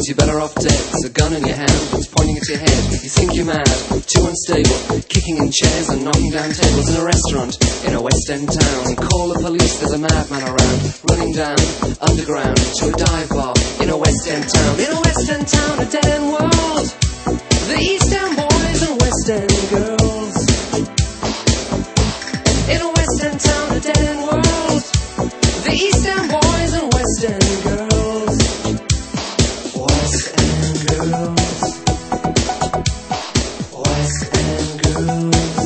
Sometimes you're better off dead. There's a gun in your hand, it's pointing at your head. You think you're mad, too unstable, kicking in chairs and knocking down tables in a restaurant in a West End town. Call the police, there's a madman around, running down underground to a dive bar in a West End town. In a West End town, a dead end world. The East End boys and West End girls. In a West End town, a dead end world. The East End boys and West End girls. West End girls. West End girls.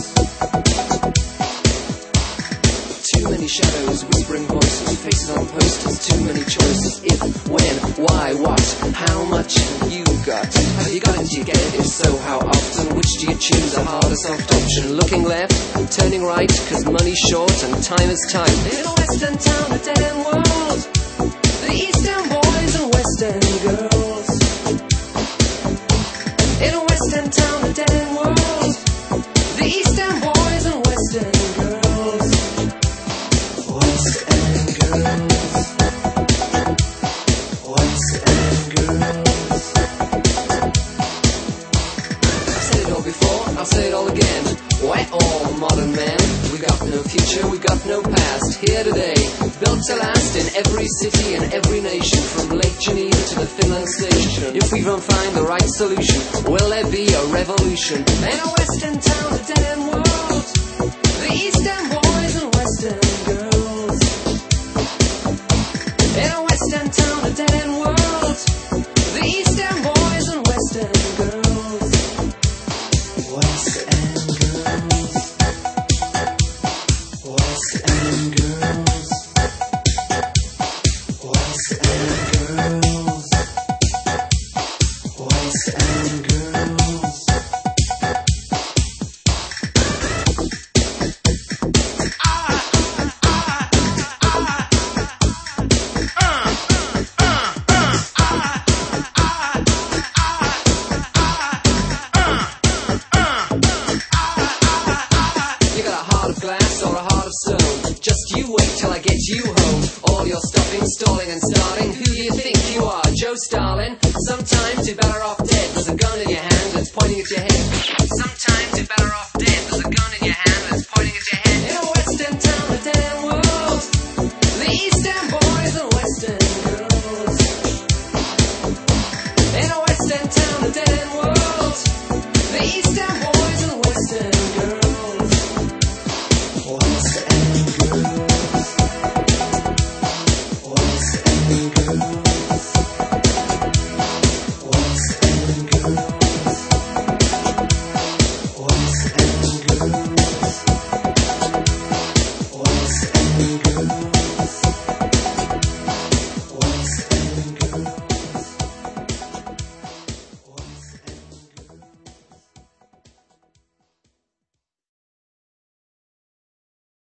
Too many shadows, whispering voices, faces on posters, too many choices. If, when, why, what, how much you got? Have you got it? Do you get it? If so, how often? Which do you choose, a hard or soft option? Looking left, turning right, cause money's short and time is tight. In a West End town, a dead end world. The East End boys and West End girls. In a West End town, a dead end world. The East End boys and West End girls. West End girls. West End girls. I've said it all before, I'll say it all again. We're all modern men. We got no future, we got no past. Here today, built to last in every city and every nation, from Lake Geneva to the Finland station. If we don't find the right solution, will there be a revolution? In a West End town, a dead end world. The East End boys and West End girls. In a West End town, a dead end world. The East End boys and West End girls. West End girls. West End girls. West End girls. West End girls. You got a heart of glass or a heart of stone? Just you wait till I get you home. All your stopping, stalling and starting. Who do you think you are, Joe Stalin? Sometimes you're better off dead. There's a gun in your hand that's pointing at your head. Sometimes you're better off